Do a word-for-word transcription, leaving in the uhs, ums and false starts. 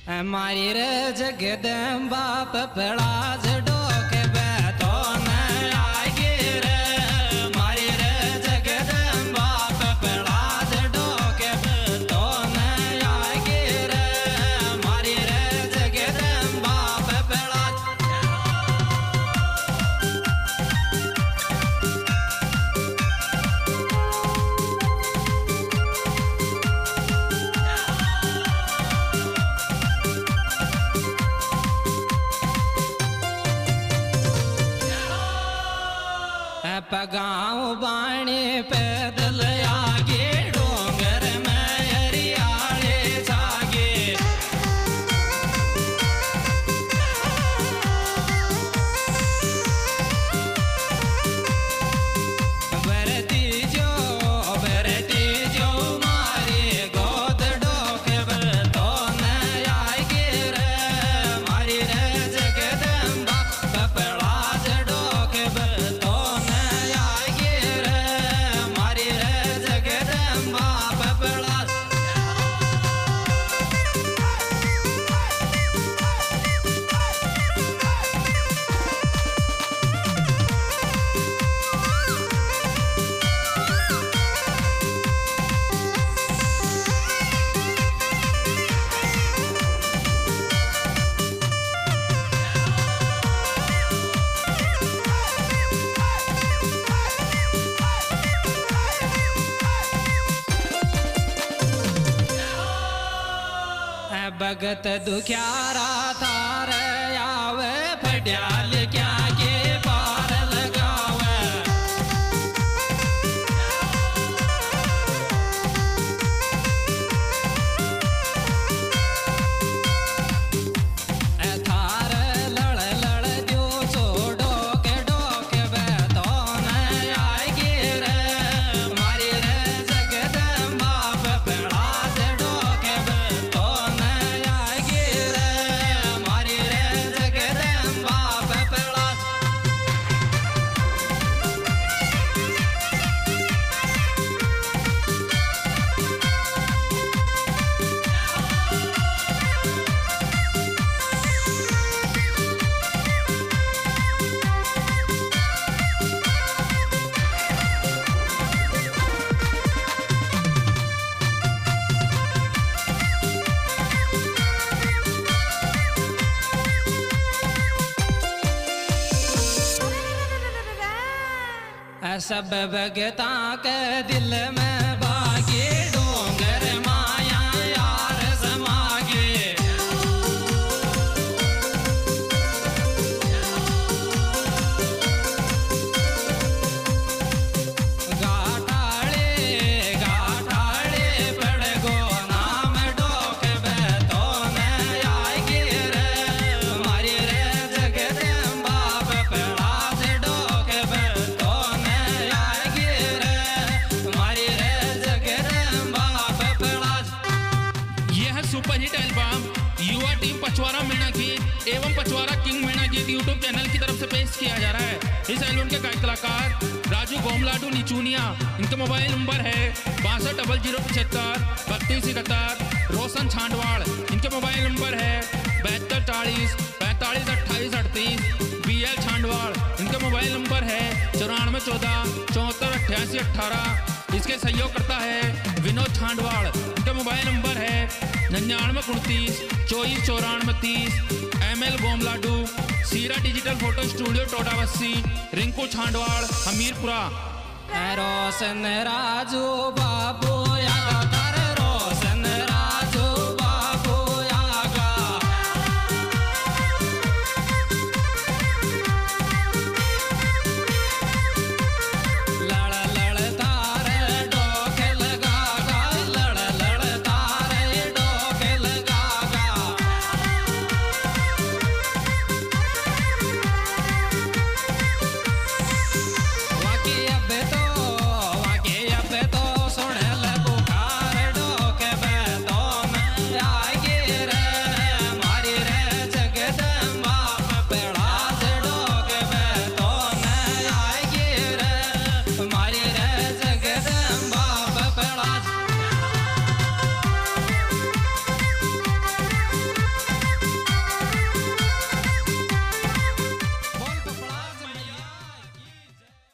मारी रे जगदम्बा पपड़ा जडोके बैठो न आगे रे मारी रे जगदम्बा पपड़ा जडोके बैठो न आगे रे मारी रे जगदम्बा पपड़ा पगाँव बाणी पैदल आगे डोंगर में हरियाले जागे बरती जो बरती जो मारे गोद डोके बतो न आगे रे मारी रे जगदम्बा पपड़ा जडोके बतो भगत दुख्यारा थार आवे फड्याल क्या के पार लगावे थार लड़ लड़ जो छोड़ो के डोके बैठो न आएगी रे मारी रे जगदम्बा पपड़ा जडोके बैठो सब भगता के दिल में बागे डोंगर माया यार समागे गाठाड़े गाठाड़े पड़ गो नाम डोके बैठो न आएगी रे मारी रे जगदम्बा पपड़ा जडोके बैठो सुपरहिट एल्बम युवा टीम पचवारा मीणा गीत एवं पचवारा किंग मीणा गीत यूट्यूब चैनल की तरफ से पेश किया जा रहा है। इस एल्बम के गायक कलाकार राजू गोमलाडू निचूनिया, इनका मोबाइल नंबर है बासठ डबल जीरो पचहत्तर बत्तीस इकहत्तर। रोशन छांडवाड़, इनके मोबाइल नंबर है बहत्तर चालीस पैंतालीस अट्ठाईस अड़तीस। बी एल छांडवाड़, इनका मोबाइल नंबर है चौरानवे चौदह चौहत्तर अट्ठासी अट्ठारह। इसके सहयोग करता है विनोद छांडवाड़, इनका मोबाइल नंबर है निन्यानवे उनतीस चौबीस चौरानवे तीस। M L Gomladu, Seera digital photo studio Todawassi. Rinku Chhandwad, Hamirpura. Roshan Raju Babu या